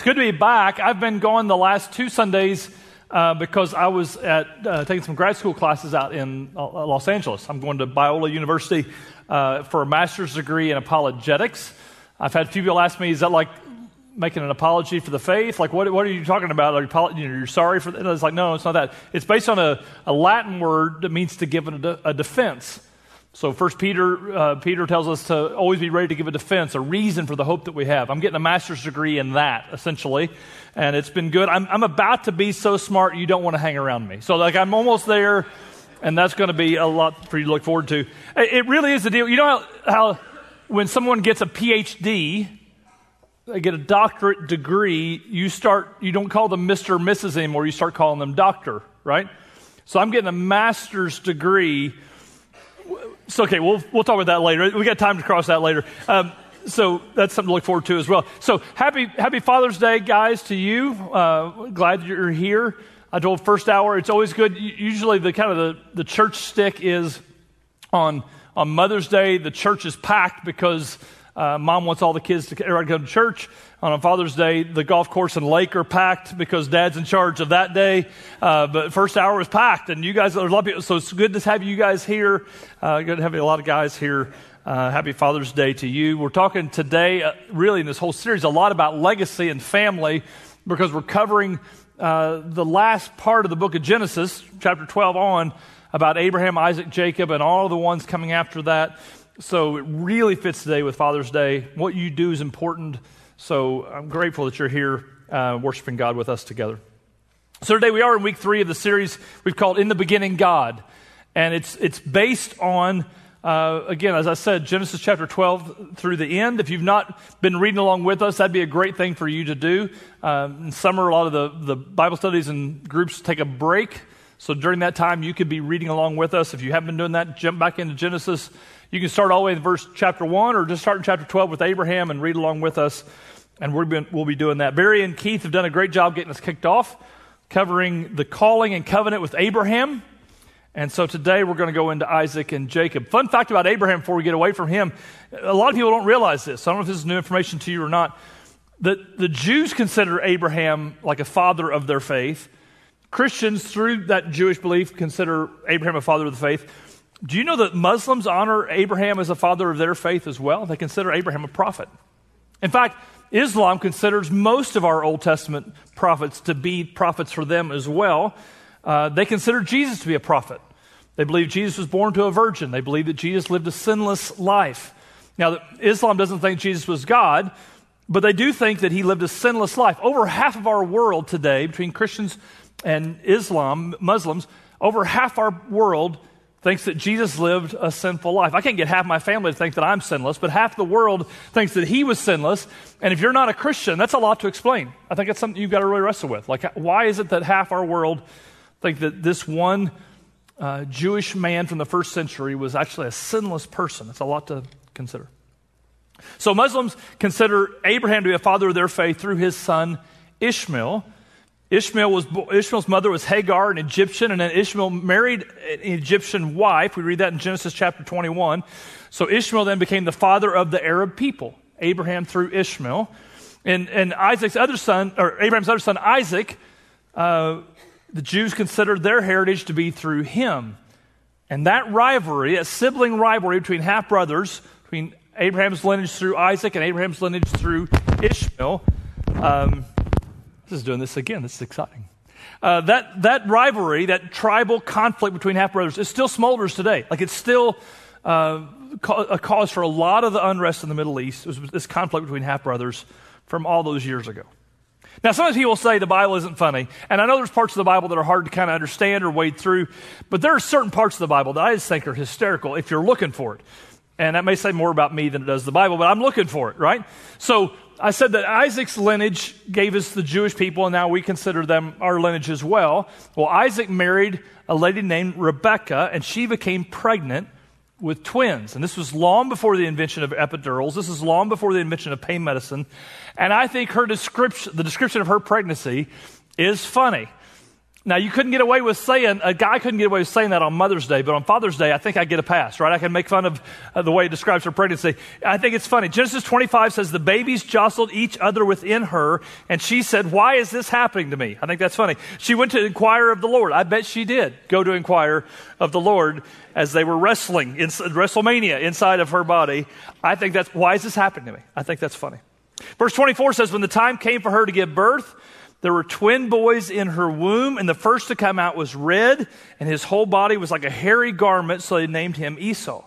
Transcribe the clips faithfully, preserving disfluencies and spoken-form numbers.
It's good to be back. I've been going the last two Sundays uh, because I was at uh, taking some grad school classes out in uh, Los Angeles. I'm going to Biola University uh, for a master's degree in apologetics. I've had a few people ask me, is that like making an apology for the faith? Like, what, what are you talking about? Are you, you know, you're sorry for that? And I was like, no, it's not that. It's based on a, a Latin word that means to give a, de- a defense. So First Peter, uh, Peter tells us to always be ready to give a defense, a reason for the hope that we have. I'm getting a master's degree in that, essentially, and it's been good. I'm, I'm about to be so smart you don't want to hang around me. So, like, I'm almost there, and that's going to be a lot for you to look forward to. It, it really is the deal. You know how, how when someone gets a P H D, they get a doctorate degree, you start, you don't call them Mister or Missus anymore, you start calling them doctor, right? So I'm getting a master's degree. So, okay, we'll we'll talk about that later. We got time to cross that later. Um, so that's something to look forward to as well. So happy happy Father's Day, guys, to you. Uh, glad you're here. I told first hour, it's always good. Usually the kind of the, the church stick is on on Mother's Day, the church is packed because uh, mom wants all the kids to everybody to go to church. On Father's Day, the golf course and lake are packed because Dad's in charge of that day. Uh, but first hour was packed, and you guys, there's a lot of people, so it's good to have you guys here. Uh, good to have a lot of guys here. Uh, happy Father's Day to you. We're talking today, uh, really in this whole series, a lot about legacy and family because we're covering uh, the last part of the book of Genesis, chapter twelve on, about Abraham, Isaac, Jacob, and all the ones coming after that. So it really fits today with Father's Day. What you do is important. So I'm grateful that you're here uh, worshiping God with us together. So today we are in week three of the series we've called In the Beginning, God. And it's it's based on, uh, again, as I said, Genesis chapter twelve through the end. If you've not been reading along with us, that'd be a great thing for you to do. Um, in summer, a lot of the, the Bible studies and groups take a break. So during that time, you could be reading along with us. If you haven't been doing that, jump back into Genesis. You can start all the way in verse chapter one or just start in chapter twelve with Abraham and read along with us. And we're been, we'll be doing that. Barry and Keith have done a great job getting us kicked off, covering the calling and covenant with Abraham. And so today we're going to go into Isaac and Jacob. Fun fact about Abraham before we get away from him. A lot of people don't realize this. I don't know if this is new information to you or not. The, the Jews consider Abraham like a father of their faith. Christians, through that Jewish belief, consider Abraham a father of the faith. Do you know that Muslims honor Abraham as a father of their faith as well? They consider Abraham a prophet. In fact, Islam considers most of our Old Testament prophets to be prophets for them as well. Uh, they consider Jesus to be a prophet. They believe Jesus was born to a virgin. They believe that Jesus lived a sinless life. Now, Islam doesn't think Jesus was God, but they do think that he lived a sinless life. Over half of our world today, between Christians and Islam, Muslims, over half our world thinks that Jesus lived a sinful life. I can't get half my family to think that I'm sinless, but half the world thinks that he was sinless. And if you're not a Christian, that's a lot to explain. I think that's something you've got to really wrestle with. Like, why is it that half our world think that this one uh, Jewish man from the first century was actually a sinless person? It's a lot to consider. So Muslims consider Abraham to be a father of their faith through his son Ishmael. Ishmael was Ishmael's mother was Hagar, an Egyptian, and then Ishmael married an Egyptian wife. We read that in Genesis chapter twenty-one. So Ishmael then became the father of the Arab people, Abraham through Ishmael. And, and Isaac's other son, or Abraham's other son, Isaac, uh, the Jews considered their heritage to be through him. And that rivalry, a sibling rivalry between half-brothers, between Abraham's lineage through Isaac and Abraham's lineage through Ishmael, um, This is doing this again. This is exciting. Uh, that that rivalry, that tribal conflict between half-brothers, it still smolders today. Like it's still uh, a cause for a lot of the unrest in the Middle East. It was this conflict between half-brothers from all those years ago. Now, sometimes people say the Bible isn't funny. And I know there's parts of the Bible that are hard to kind of understand or wade through. But there are certain parts of the Bible that I just think are hysterical if you're looking for it. And that may say more about me than it does the Bible, but I'm looking for it, right? So I said that Isaac's lineage gave us the Jewish people, and now we consider them our lineage as well. Well, Isaac married a lady named Rebekah, and she became pregnant with twins. And this was long before the invention of epidurals. This is long before the invention of pain medicine. And I think her description, the description of her pregnancy is funny. Now, you couldn't get away with saying, a guy couldn't get away with saying that on Mother's Day, but on Father's Day, I think I get a pass, right? I can make fun of uh, the way it describes her pregnancy. I think it's funny. Genesis twenty-five says, the babies jostled each other within her, and she said, why is this happening to me? I think that's funny. She went to inquire of the Lord. I bet she did go to inquire of the Lord as they were wrestling, in, WrestleMania inside of her body. I think that's, why is this happening to me? I think that's funny. Verse twenty-four says, when the time came for her to give birth, there were twin boys in her womb, and the first to come out was red, and his whole body was like a hairy garment, so they named him Esau.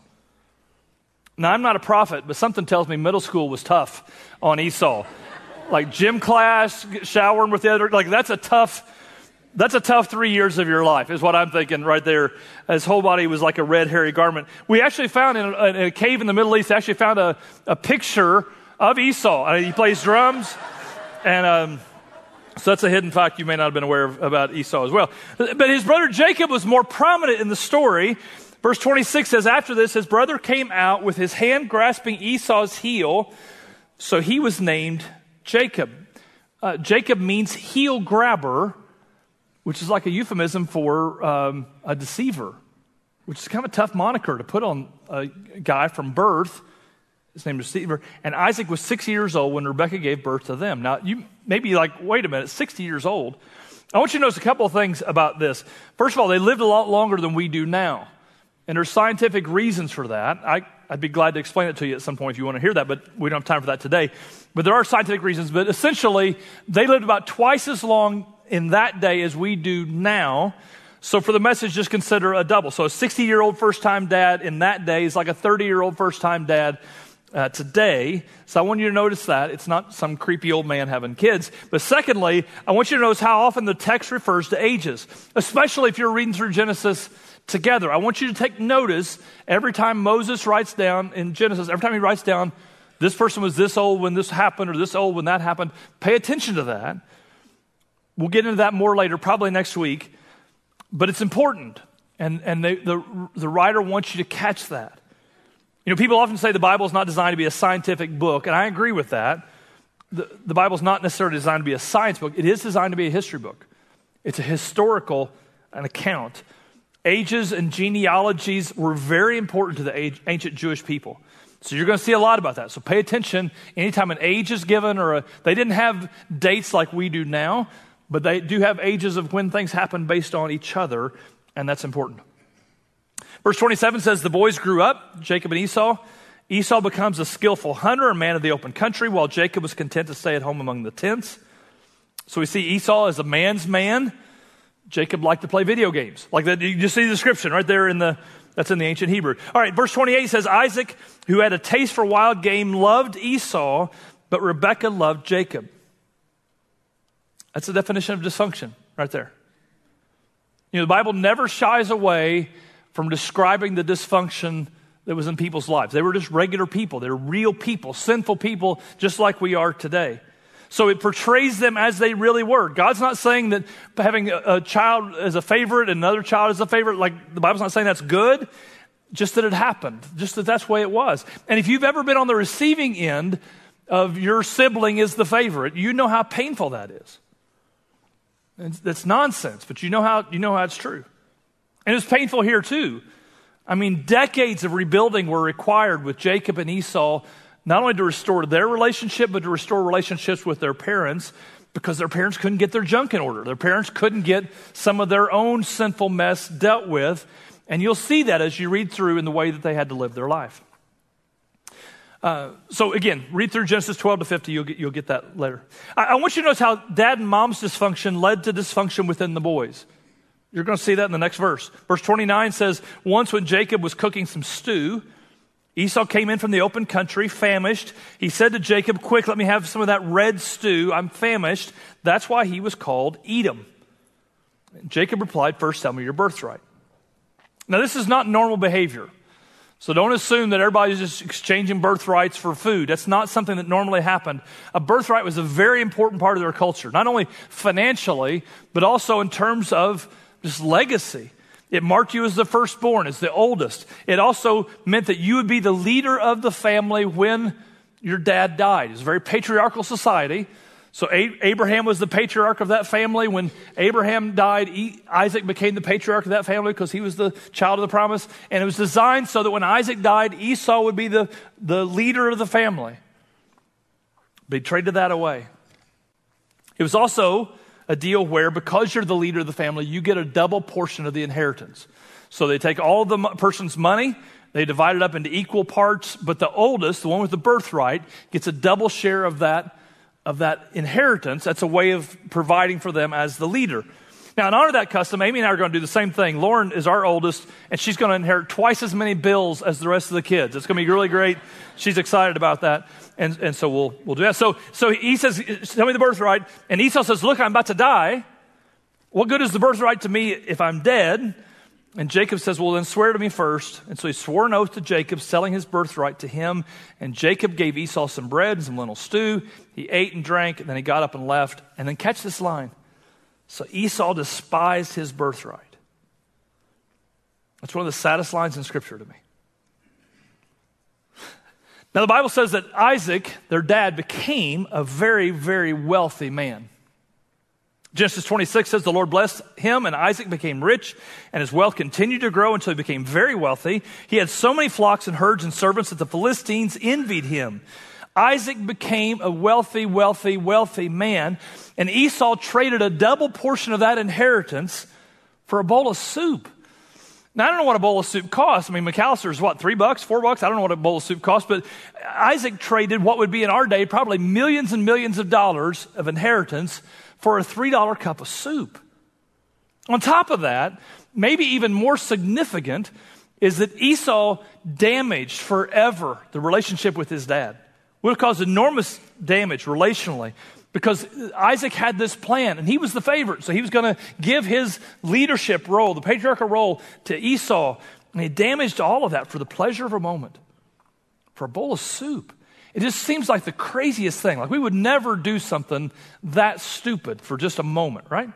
Now, I'm not a prophet, but something tells me middle school was tough on Esau. Like gym class, showering with the other, like that's a tough, that's a tough three years of your life, is what I'm thinking right there. His whole body was like a red, hairy garment. We actually found in a, in a cave in the Middle East, actually found a, a picture of Esau. I mean, he plays drums, and um, so that's a hidden fact you may not have been aware of about Esau as well. But his brother Jacob was more prominent in the story. Verse twenty-six says, after this, his brother came out with his hand grasping Esau's heel, so he was named Jacob. Uh, Jacob means heel grabber, which is like a euphemism for um, a deceiver, which is kind of a tough moniker to put on a guy from birth. His name is Deceiver. And Isaac was sixty years old when Rebekah gave birth to them. Now, you may be like, wait a minute, sixty years old. I want you to notice a couple of things about this. First of all, they lived a lot longer than we do now. And there's scientific reasons for that. I, I'd be glad to explain it to you at some point if you want to hear that, but we don't have time for that today. But there are scientific reasons. But essentially, they lived about twice as long in that day as we do now. So for the message, just consider a double. So a sixty-year-old first-time dad in that day is like a thirty-year-old first-time dad Uh, today. So I want you to notice that. It's not some creepy old man having kids. But secondly, I want you to notice how often the text refers to ages, especially if you're reading through Genesis together. I want you to take notice every time Moses writes down in Genesis, every time he writes down, this person was this old when this happened or this old when that happened. Pay attention to that. We'll get into that more later, probably next week. But it's important. And, and they, the, the writer wants you to catch that. You know, people often say the Bible is not designed to be a scientific book, and I agree with that. The, the Bible is not necessarily designed to be a science book. It is designed to be a history book. It's a historical an account. Ages and genealogies were very important to the age, ancient Jewish people. So you're going to see a lot about that. So pay attention. Anytime an age is given, or a, they didn't have dates like we do now, but they do have ages of when things happen based on each other, and that's important. Verse twenty-seven says, the boys grew up, Jacob and Esau. Esau becomes a skillful hunter, a man of the open country, while Jacob was content to stay at home among the tents. So we see Esau as a man's man. Jacob liked to play video games. Like that, you just see the description right there in the, that's in the ancient Hebrew. All right, verse twenty-eight says, Isaac, who had a taste for wild game, loved Esau, but Rebekah loved Jacob. That's the definition of dysfunction right there. You know, the Bible never shies away from describing the dysfunction that was in people's lives. They were just regular people. They're real people, sinful people, just like we are today. So it portrays them as they really were. God's not saying that having a, a child as a favorite and another child as a favorite, like the Bible's not saying that's good, just that it happened, just that that's the way it was. And if you've ever been on the receiving end of your sibling is the favorite, you know how painful that is. It's, that's nonsense, but you know how you know how it's true. And it's painful here too. I mean, decades of rebuilding were required with Jacob and Esau, not only to restore their relationship, but to restore relationships with their parents, because their parents couldn't get their junk in order. Their parents couldn't get some of their own sinful mess dealt with. And you'll see that as you read through in the way that they had to live their life. Uh, so again, read through Genesis twelve to fifty. You'll get, you'll get that later. I, I want you to notice how dad and mom's dysfunction led to dysfunction within the boys. You're going to see that in the next verse. Verse twenty-nine says, once when Jacob was cooking some stew, Esau came in from the open country, famished. He said to Jacob, quick, let me have some of that red stew. I'm famished. That's why he was called Edom. Jacob replied, first tell me your birthright. Now this is not normal behavior. So don't assume that everybody's just exchanging birthrights for food. That's not something that normally happened. A birthright was a very important part of their culture, not only financially, but also in terms of just legacy. It marked you as the firstborn, as the oldest. It also meant that you would be the leader of the family when your dad died. It was a very patriarchal society. So A- Abraham was the patriarch of that family. When Abraham died, e- Isaac became the patriarch of that family because he was the child of the promise. And it was designed so that when Isaac died, Esau would be the, the leader of the family. But he traded that away. It was also a deal where because you're the leader of the family, you get a double portion of the inheritance. So they take all the person's money, they divide it up into equal parts, but the oldest, the one with the birthright, gets a double share of that of that inheritance. That's a way of providing for them as the leader. Now, in honor of that custom, Amy and I are going to do the same thing. Lauren is our oldest, and she's going to inherit twice as many bills as the rest of the kids. It's going to be really great. She's excited about that, and, and so we'll we'll do that. So, so he says, tell me the birthright, and Esau says, look, I'm about to die. What good is the birthright to me if I'm dead? And Jacob says, well, then swear to me first. And so he swore an oath to Jacob, selling his birthright to him. And Jacob gave Esau some bread and some lentil stew. He ate and drank, and then he got up and left. And then catch this line. So Esau despised his birthright. That's one of the saddest lines in Scripture to me. Now, the Bible says that Isaac, their dad, became a very, very wealthy man. Genesis twenty-six says the Lord blessed him, and Isaac became rich, and his wealth continued to grow until he became very wealthy. He had so many flocks and herds and servants that the Philistines envied him. Isaac became a wealthy, wealthy, wealthy man, and Esau traded a double portion of that inheritance for a bowl of soup. Now, I don't know what a bowl of soup costs. I mean, McAllister's what, three bucks, four bucks? I don't know what a bowl of soup costs, but Isaac traded what would be in our day probably millions and millions of dollars of inheritance for a three dollar cup of soup. On top of that, maybe even more significant, is that Esau damaged forever the relationship with his dad. Would have caused enormous damage relationally because Isaac had this plan and he was the favorite. So he was going to give his leadership role, the patriarchal role, to Esau. And he damaged all of that for the pleasure of a moment, for a bowl of soup. It just seems like the craziest thing. Like we would never do something that stupid for just a moment, right?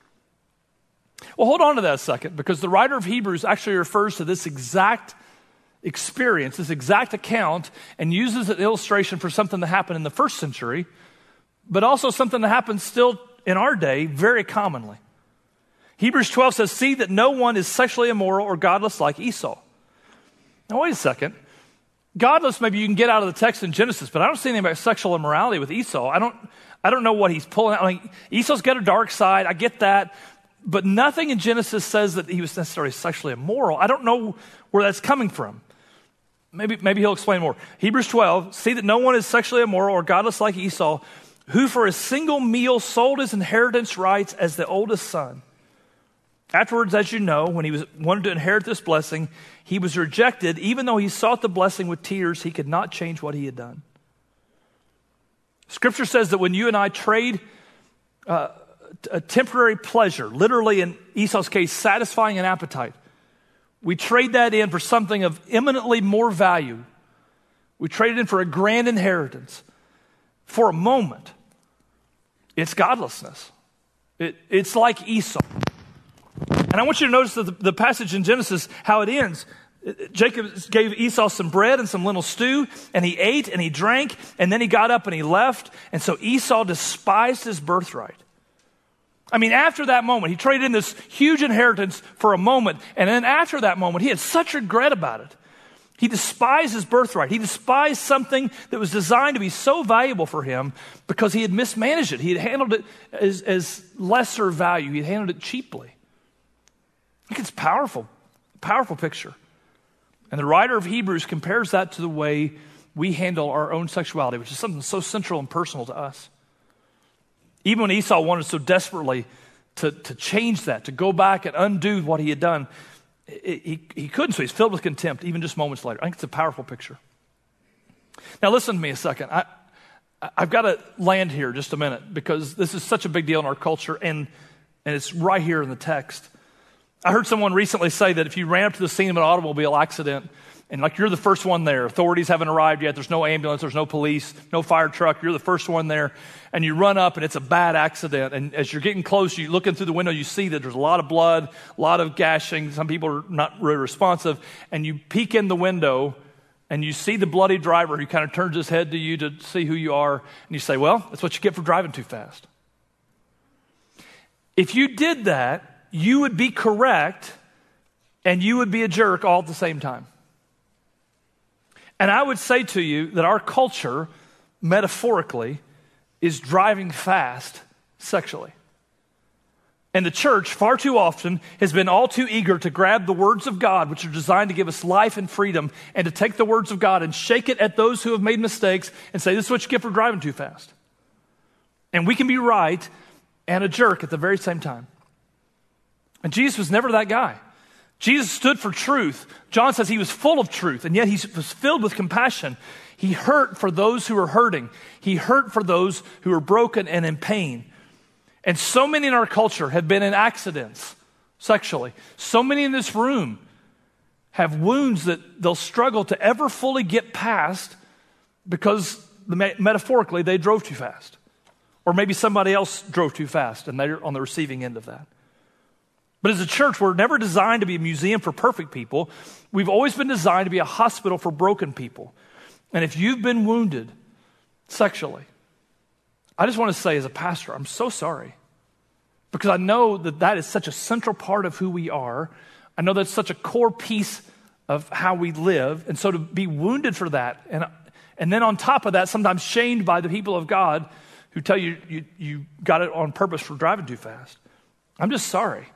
Well, hold on to that a second, because the writer of Hebrews actually refers to this exact experience, this exact account, and uses an illustration for something that happened in the first century, but also something that happens still in our day very commonly. Hebrews twelve says, see that no one is sexually immoral or godless like Esau. Now, wait a second. Godless, maybe you can get out of the text in Genesis, but I don't see anything about sexual immorality with Esau. I don't, I don't know what he's pulling out. I mean, Esau's got a dark side. I get that. But nothing in Genesis says that he was necessarily sexually immoral. I don't know where that's coming from. Maybe, maybe he'll explain more. Hebrews twelve, see that no one is sexually immoral or godless like Esau, who for a single meal sold his inheritance rights as the oldest son. Afterwards, as you know, when he was wanted to inherit this blessing, he was rejected. Even though he sought the blessing with tears, he could not change what he had done. Scripture says that when you and I trade uh, a temporary pleasure, literally in Esau's case, satisfying an appetite, we trade that in for something of eminently more value. We trade it in for a grand inheritance. For a moment, it's godlessness. It, it's like Esau. And I want you to notice that the, the passage in Genesis, how it ends. Jacob gave Esau some bread and some lentil stew, and he ate and he drank, and then he got up and he left. And so Esau despised his birthright. I mean, after that moment, he traded in this huge inheritance for a moment, and then after that moment, he had such regret about it. He despised his birthright. He despised something that was designed to be so valuable for him because he had mismanaged it. He had handled it as, as lesser value. He had handled it cheaply. I think it's powerful, powerful picture. And the writer of Hebrews compares that to the way we handle our own sexuality, which is something so central and personal to us. Even when Esau wanted so desperately to, to change that, to go back and undo what he had done, it, he, he couldn't, so he's filled with contempt, even just moments later. I think it's a powerful picture. Now listen to me a second. I, I've got to land here just a minute because this is such a big deal in our culture, and, and it's right here in the text. I heard someone recently say that if you ran up to the scene of an automobile accident and like you're the first one there, authorities haven't arrived yet, there's no ambulance, there's no police, no fire truck, you're the first one there, and you run up and it's a bad accident, and as you're getting close, you look in through the window, you see that there's a lot of blood, a lot of gashing, some people are not really responsive, and you peek in the window and you see the bloody driver who kind of turns his head to you to see who you are, and you say, well, that's what you get for driving too fast. If you did that, you would be correct and you would be a jerk all at the same time. And I would say to you that our culture, metaphorically, is driving fast sexually. And the church, far too often, has been all too eager to grab the words of God, which are designed to give us life and freedom, and to take the words of God and shake it at those who have made mistakes and say, this is what you get for driving too fast. And we can be right and a jerk at the very same time. And Jesus was never that guy. Jesus stood for truth. John says he was full of truth, and yet he was filled with compassion. He hurt for those who are hurting. He hurt for those who are broken and in pain. And so many in our culture have been in accidents sexually. So many in this room have wounds that they'll struggle to ever fully get past because metaphorically they drove too fast. Or maybe somebody else drove too fast and they're on the receiving end of that. But as a church, we're never designed to be a museum for perfect people. We've always been designed to be a hospital for broken people. And if you've been wounded sexually, I just want to say as a pastor, I'm so sorry. Because I know that that is such a central part of who we are. I know that's such a core piece of how we live. And so to be wounded for that, and, and then on top of that, sometimes shamed by the people of God who tell you, you you got it on purpose for driving too fast. I'm just sorry.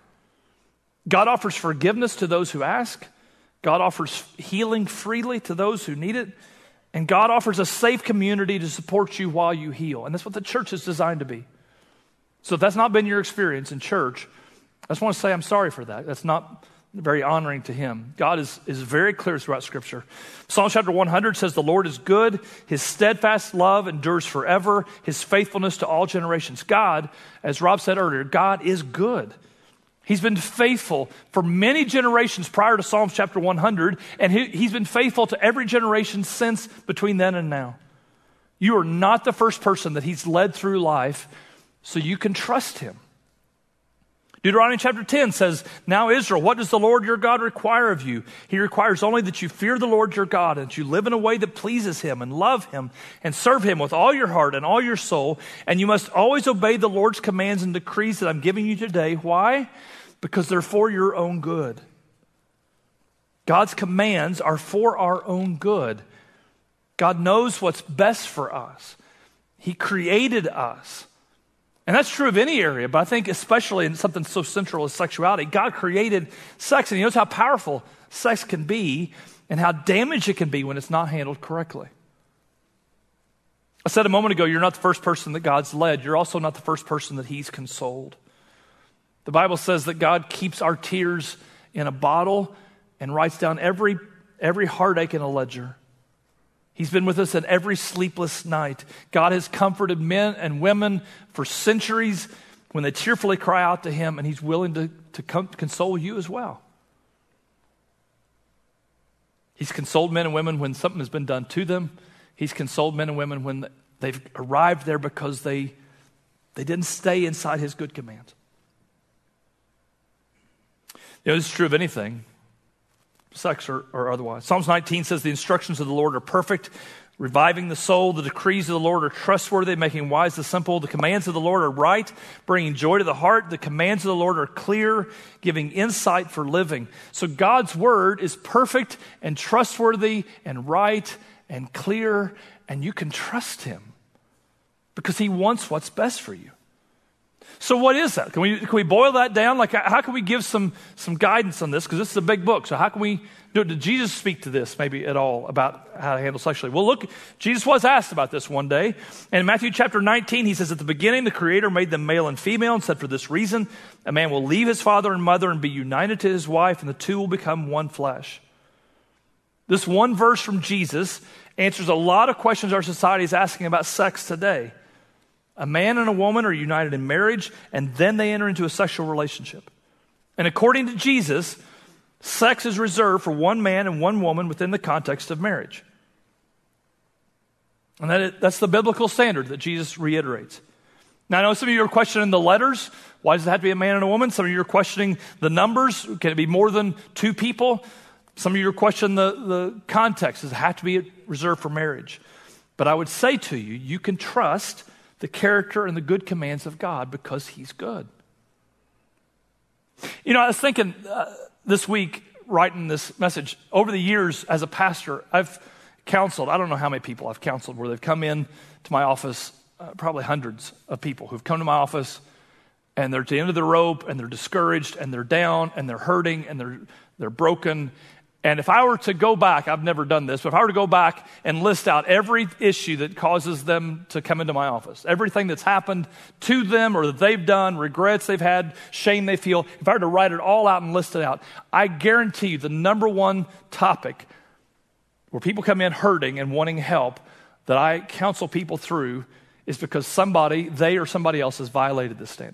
God offers forgiveness to those who ask. God offers healing freely to those who need it. And God offers a safe community to support you while you heal. And that's what the church is designed to be. So if that's not been your experience in church, I just want to say I'm sorry for that. That's not very honoring to him. God is, is very clear throughout Scripture. Psalm chapter one hundred says, the Lord is good. His steadfast love endures forever. His faithfulness to all generations. God, as Rob said earlier, God is good. He's been faithful for many generations prior to Psalms chapter one hundred, and he, he's been faithful to every generation since between then and now. You are not the first person that he's led through life, so you can trust him. Deuteronomy chapter ten says, now Israel, what does the Lord your God require of you? He requires only that you fear the Lord your God and that you live in a way that pleases him and love him and serve him with all your heart and all your soul. And you must always obey the Lord's commands and decrees that I'm giving you today. Why? Because they're for your own good. God's commands are for our own good. God knows what's best for us. He created us. And that's true of any area, but I think especially in something so central as sexuality. God created sex, and he knows how powerful sex can be and how damaged it can be when it's not handled correctly. I said a moment ago, you're not the first person that God's led. You're also not the first person that he's consoled. The Bible says that God keeps our tears in a bottle and writes down every, every heartache in a ledger. He's been with us at every sleepless night. God has comforted men and women for centuries when they tearfully cry out to him, and he's willing to, to console you as well. He's consoled men and women when something has been done to them. He's consoled men and women when they've arrived there because they, they didn't stay inside his good commands. You know, this is true of anything, sex or, or otherwise. Psalms nineteen says the instructions of the Lord are perfect, reviving the soul. The decrees of the Lord are trustworthy, making wise the simple. The commands of the Lord are right, bringing joy to the heart. The commands of the Lord are clear, giving insight for living. So God's word is perfect and trustworthy and right and clear, and you can trust him because he wants what's best for you. So what is that? Can we can we boil that down? Like, how can we give some some guidance on this? Because this is a big book. So how can we do it? Did Jesus speak to this maybe at all about how to handle sexually? Well, look, Jesus was asked about this one day. And in Matthew chapter nineteen, he says, at the beginning, the Creator made them male and female and said, for this reason, a man will leave his father and mother and be united to his wife, and the two will become one flesh. This one verse from Jesus answers a lot of questions our society is asking about sex today. A man and a woman are united in marriage, and then they enter into a sexual relationship. And according to Jesus, sex is reserved for one man and one woman within the context of marriage. And that is, that's the biblical standard that Jesus reiterates. Now, I know some of you are questioning the letters. Why does it have to be a man and a woman? Some of you are questioning the numbers. Can it be more than two people? Some of you question the, the context. Does it have to be reserved for marriage? But I would say to you, you can trust the character and the good commands of God because he's good. You know, I was thinking uh, this week, writing this message, over the years as a pastor, I've counseled, I don't know how many people I've counseled where they've come in to my office, uh, probably hundreds of people who've come to my office and they're at the end of the rope and they're discouraged and they're down and they're hurting and they're they're broken. And if I were to go back, I've never done this, but if I were to go back and list out every issue that causes them to come into my office, everything that's happened to them or that they've done, regrets they've had, shame they feel, if I were to write it all out and list it out, I guarantee you the number one topic where people come in hurting and wanting help that I counsel people through is because somebody, they or somebody else has violated this standard.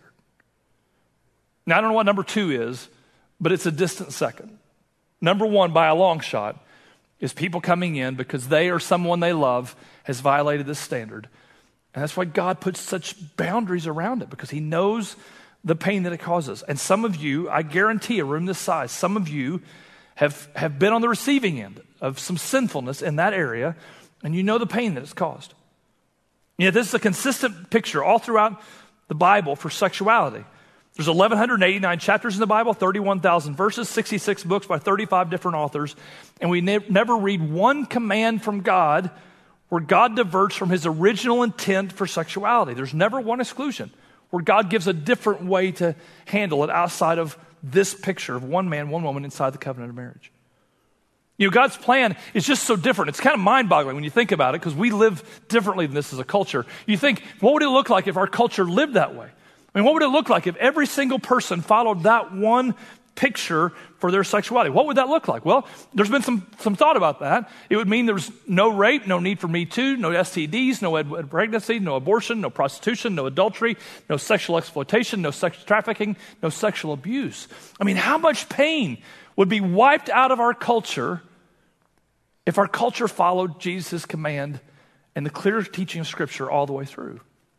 Now, I don't know what number two is, but it's a distant second. Number one, by a long shot, is people coming in because they or someone they love has violated this standard. And that's why God puts such boundaries around it, because he knows the pain that it causes. And some of you, I guarantee a room this size, some of you have, have been on the receiving end of some sinfulness in that area, and you know the pain that it's caused. You know, this is a consistent picture all throughout the Bible for sexuality. There's eleven eighty-nine chapters in the Bible, thirty-one thousand verses, sixty-six books by thirty-five different authors, and we ne- never read one command from God where God diverts from his original intent for sexuality. There's never one exclusion where God gives a different way to handle it outside of this picture of one man, one woman inside the covenant of marriage. You know, God's plan is just so different. It's kind of mind-boggling when you think about it, because we live differently than this as a culture. You think, what would it look like if our culture lived that way? I mean, what would it look like if every single person followed that one picture for their sexuality? What would that look like? Well, there's been some, some thought about that. It would mean there's no rape, no need for Me Too, no S T Ds, no ed- pregnancy, no abortion, no prostitution, no adultery, no sexual exploitation, no sex trafficking, no sexual abuse. I mean, how much pain would be wiped out of our culture if our culture followed Jesus' command and the clear teaching of Scripture all the way through?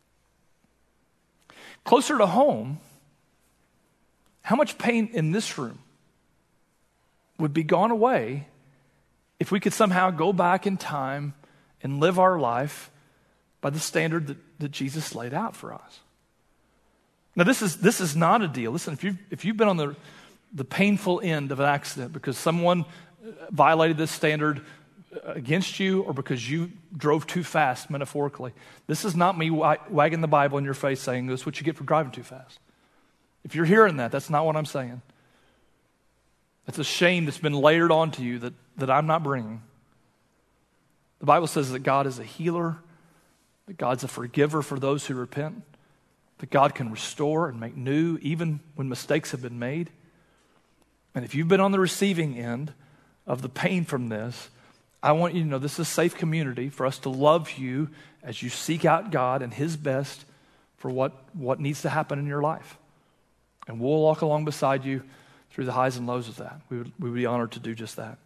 Closer to home, how much pain in this room would be gone away if we could somehow go back in time and live our life by the standard that, that Jesus laid out for us? Now, this is this is not a deal. Listen, if you've, if you've been on the, the painful end of an accident because someone violated this standard against you or because you drove too fast, metaphorically, this is not me wagging the Bible in your face saying this is what you get for driving too fast. If you're hearing that, that's not what I'm saying. It's a shame that's been layered onto you that, that I'm not bringing. The Bible says that God is a healer, that God's a forgiver for those who repent, that God can restore and make new even when mistakes have been made. And if you've been on the receiving end of the pain from this, I want you to know this is a safe community for us to love you as you seek out God and his best for what, what needs to happen in your life. And we'll walk along beside you through the highs and lows of that. We would, we would be honored to do just that.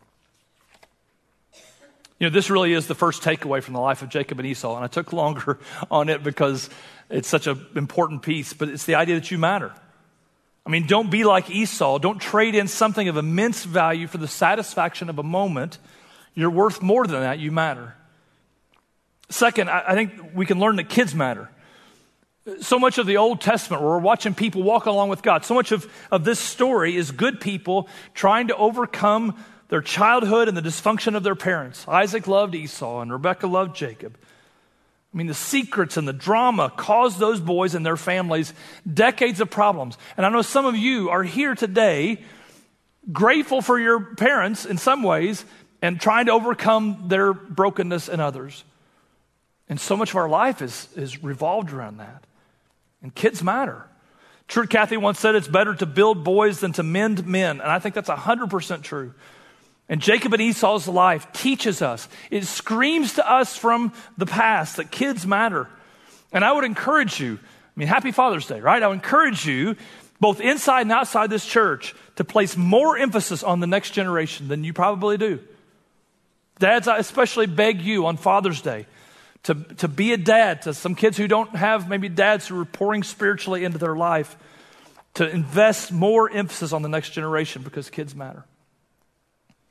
You know, this really is the first takeaway from the life of Jacob and Esau, and I took longer on it because it's such an important piece, but it's the idea that you matter. I mean, don't be like Esau. Don't trade in something of immense value for the satisfaction of a moment. You're worth more than that. You matter. Second, I, I think we can learn that kids matter. So much of the Old Testament where we're watching people walk along with God, so much of, of this story is good people trying to overcome their childhood and the dysfunction of their parents. Isaac loved Esau and Rebekah loved Jacob. I mean, the secrets and the drama caused those boys and their families decades of problems. And I know some of you are here today grateful for your parents in some ways and trying to overcome their brokenness in others. And so much of our life is, is revolved around that. And kids matter. Truett Cathy once said it's better to build boys than to mend men. And I think that's one hundred percent true. And Jacob and Esau's life teaches us. It screams to us from the past that kids matter. And I would encourage you, I mean, happy Father's Day, right? I would encourage you, both inside and outside this church, to place more emphasis on the next generation than you probably do. Dads, I especially beg you on Father's Day to, to be a dad to some kids who don't have maybe dads who are pouring spiritually into their life, to invest more emphasis on the next generation because kids matter.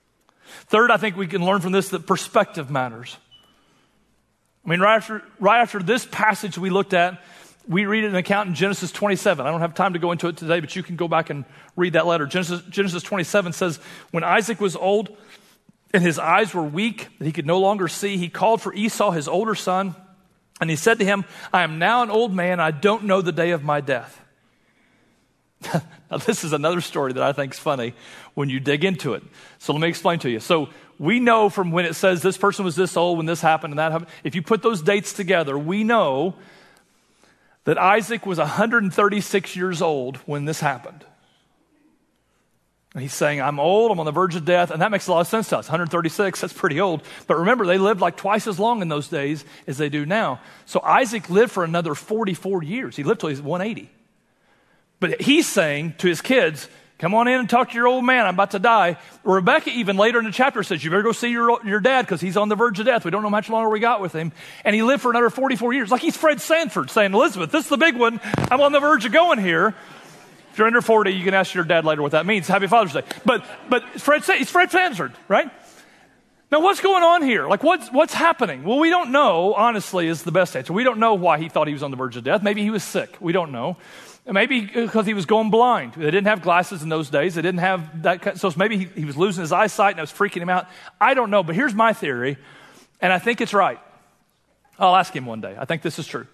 Third, I think we can learn from this that perspective matters. I mean, right after, right after this passage we looked at, we read an account in Genesis twenty-seven. I don't have time to go into it today, but you can go back and read that letter. Genesis, Genesis twenty-seven says, when Isaac was old and his eyes were weak, that he could no longer see, he called for Esau, his older son, and he said to him, I am now an old man. I don't know the day of my death. Now, this is another story that I think is funny when you dig into it. So let me explain to you. So we know from when it says this person was this old when this happened and that happened, if you put those dates together, we know that Isaac was one hundred thirty-six years old when this happened. And he's saying, I'm old, I'm on the verge of death, and that makes a lot of sense to us. one hundred thirty-six, that's pretty old. But remember, they lived like twice as long in those days as they do now. So Isaac lived for another forty-four years. He lived till he was one hundred eighty. But he's saying to his kids, come on in and talk to your old man, I'm about to die. Rebecca even later in the chapter says, you better go see your, your dad because he's on the verge of death. We don't know how much longer we got with him. And he lived for another forty-four years. Like he's Fred Sanford saying, Elizabeth, this is the big one. I'm on the verge of going here. If you're under forty, you can ask your dad later what that means. Happy Father's Day. But but Fred, it's Fred Sanford, right? Now what's going on here? Like what's what's happening? Well, we don't know, honestly, is the best answer. We don't know why he thought he was on the verge of death. Maybe he was sick. We don't know. Maybe because he was going blind. They didn't have glasses in those days. They didn't have that. So maybe he, he was losing his eyesight and it was freaking him out. I don't know, but here's my theory, and I think it's right. I'll ask him one day. I think this is true.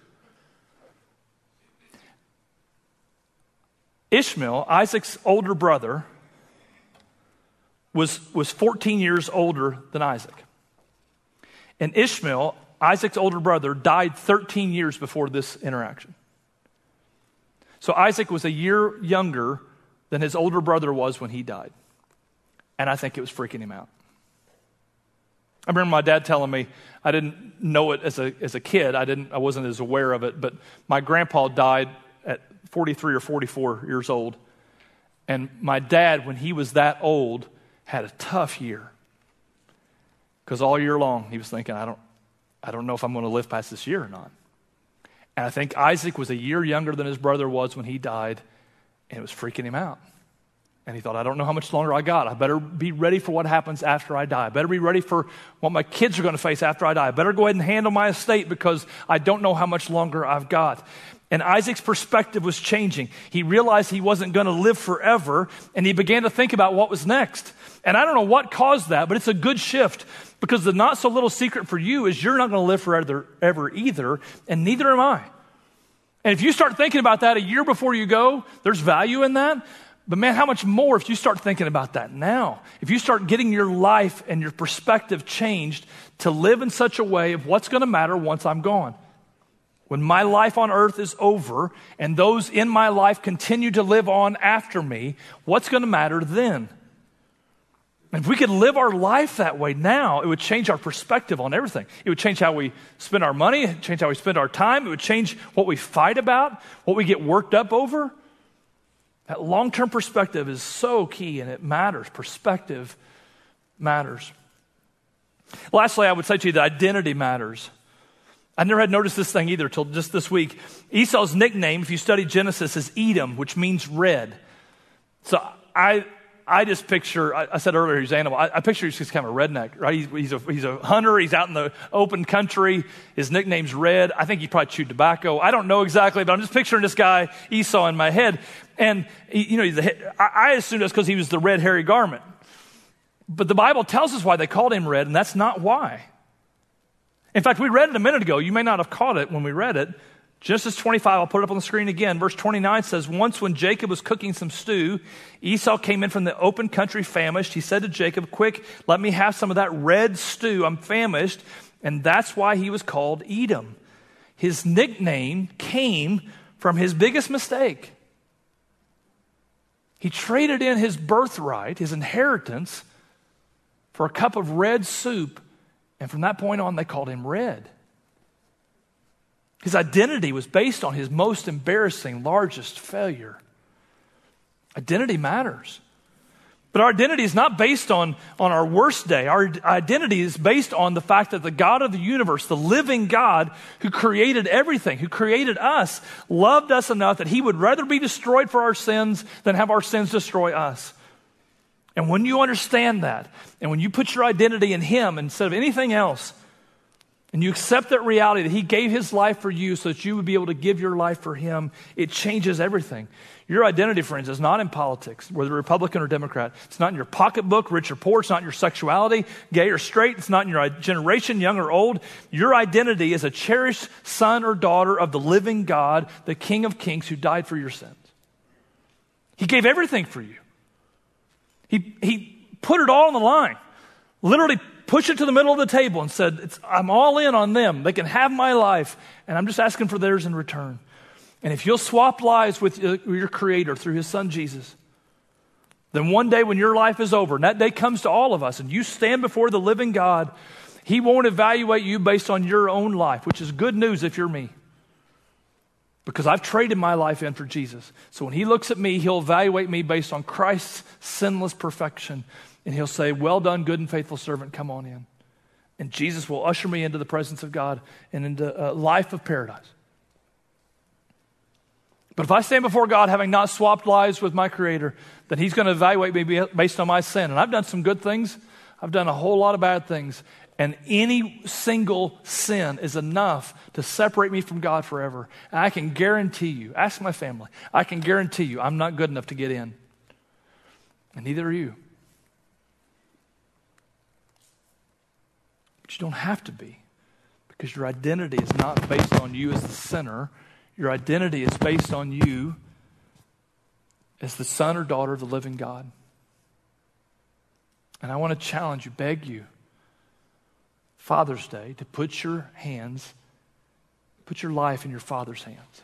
Ishmael, Isaac's older brother, was, was fourteen years older than Isaac. And Ishmael, Isaac's older brother, died thirteen years before this interaction. So Isaac was a year younger than his older brother was when he died. And I think it was freaking him out. I remember my dad telling me, I didn't know it as a as a kid, I didn't I wasn't as aware of it, but my grandpa died at forty-three or forty-four years old. And my dad, when he was that old, had a tough year. Because all year long he was thinking, I don't I don't know if I'm going to live past this year or not. And I think Isaac was a year younger than his brother was when he died, and it was freaking him out. And he thought, I don't know how much longer I got. I better be ready for what happens after I die. I better be ready for what my kids are going to face after I die. I better go ahead and handle my estate because I don't know how much longer I've got. And Isaac's perspective was changing. He realized he wasn't going to live forever, and he began to think about what was next. And I don't know what caused that, but it's a good shift, because the not so little secret for you is you're not going to live forever ever either, and neither am I. And if you start thinking about that a year before you go, there's value in that. But man, how much more if you start thinking about that now? If you start getting your life and your perspective changed to live in such a way of what's going to matter once I'm gone. When my life on earth is over and those in my life continue to live on after me, what's going to matter then? And if we could live our life that way now, it would change our perspective on everything. It would change how we spend our money, it would change how we spend our time, it would change what we fight about, what we get worked up over. That long-term perspective is so key, and it matters. Perspective matters. Lastly, I would say to you that identity matters. I never had noticed this thing either until just this week. Esau's nickname, if you study Genesis, is Edom, which means red. So I I just picture, I, I said earlier he's animal, I, I picture he's just kind of a redneck, right? He's, he's, a, he's a hunter, he's out in the open country, his nickname's Red. I think he probably chewed tobacco. I don't know exactly, but I'm just picturing this guy, Esau, in my head. And, you know, he's a, I, I assumed that's because he was the red hairy garment. But the Bible tells us why they called him red, and that's not why. In fact, we read it a minute ago. You may not have caught it when we read it. Genesis twenty-five, I'll put it up on the screen again. Verse twenty-nine says, once when Jacob was cooking some stew, Esau came in from the open country famished. He said to Jacob, quick, let me have some of that red stew. I'm famished. And that's why he was called Edom. His nickname came from his biggest mistake. He traded in his birthright, his inheritance, for a cup of red soup. And from that point on, they called him Red. His identity was based on his most embarrassing, largest failure. Identity matters. But our identity is not based on, on our worst day. Our identity is based on the fact that the God of the universe, the living God who created everything, who created us, loved us enough that he would rather be destroyed for our sins than have our sins destroy us. And when you understand that, and when you put your identity in him instead of anything else, and you accept that reality that he gave his life for you so that you would be able to give your life for him, it changes everything. Your identity, friends, is not in politics, whether Republican or Democrat. It's not in your pocketbook, rich or poor. It's not in your sexuality, gay or straight. It's not in your generation, young or old. Your identity is a cherished son or daughter of the living God, the King of Kings, who died for your sins. He gave everything for you. He, he put it all on the line, literally pushed it to the middle of the table and said, it's, I'm all in on them. They can have my life, and I'm just asking for theirs in return. And if you'll swap lives with your Creator through his son Jesus, then one day when your life is over, and that day comes to all of us, and you stand before the living God, he won't evaluate you based on your own life, which is good news if you're me. Because I've traded my life in for Jesus. So when he looks at me, he'll evaluate me based on Christ's sinless perfection. And he'll say, well done, good and faithful servant, come on in. And Jesus will usher me into the presence of God and into a life of paradise. But if I stand before God having not swapped lives with my Creator, then he's going to evaluate me based on my sin. And I've done some good things. I've done a whole lot of bad things. And any single sin is enough to separate me from God forever. And I can guarantee you, ask my family, I can guarantee you I'm not good enough to get in. And neither are you. But you don't have to be, because your identity is not based on you as the sinner. Your identity is based on you as the son or daughter of the living God. And I want to challenge you, beg you, Father's Day, to put your hands, put your life in your Father's hands.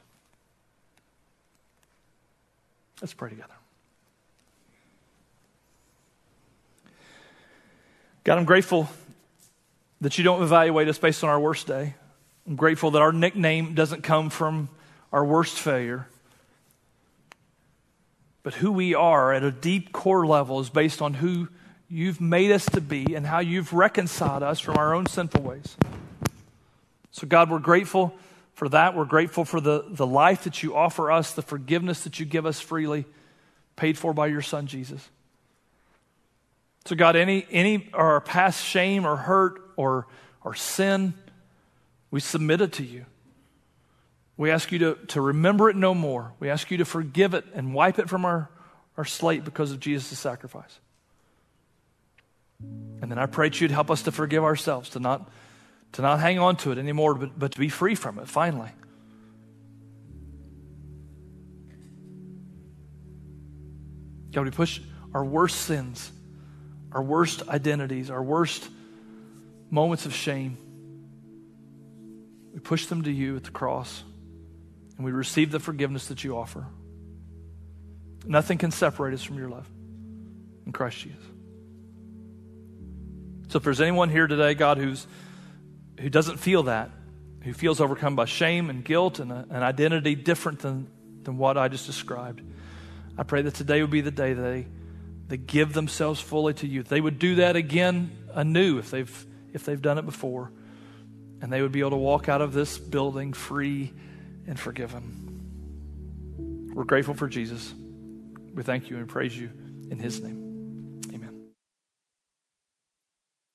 Let's pray together. God, I'm grateful that you don't evaluate us based on our worst day. I'm grateful that our nickname doesn't come from our worst failure. But who we are at a deep core level is based on who you've made us to be and how you've reconciled us from our own sinful ways. So God, we're grateful for that. We're grateful for the, the life that you offer us, the forgiveness that you give us freely, paid for by your Son, Jesus. So God, any any our past shame or hurt or, or sin, we submit it to you. We ask you to, to remember it no more. We ask you to forgive it and wipe it from our, our slate because of Jesus' sacrifice. And then I pray that you'd help us to forgive ourselves, to not, to not hang on to it anymore, but, but to be free from it, finally. God, we push our worst sins, our worst identities, our worst moments of shame. We push them to you at the cross, and we receive the forgiveness that you offer. Nothing can separate us from your love in Christ Jesus. So if there's anyone here today, God, who's who doesn't feel that, who feels overcome by shame and guilt and a, an identity different than, than what I just described, I pray that today would be the day that they, they give themselves fully to you. They would do that again anew if they've if they've done it before. And they would be able to walk out of this building free and forgiven. We're grateful for Jesus. We thank you and praise you in his name.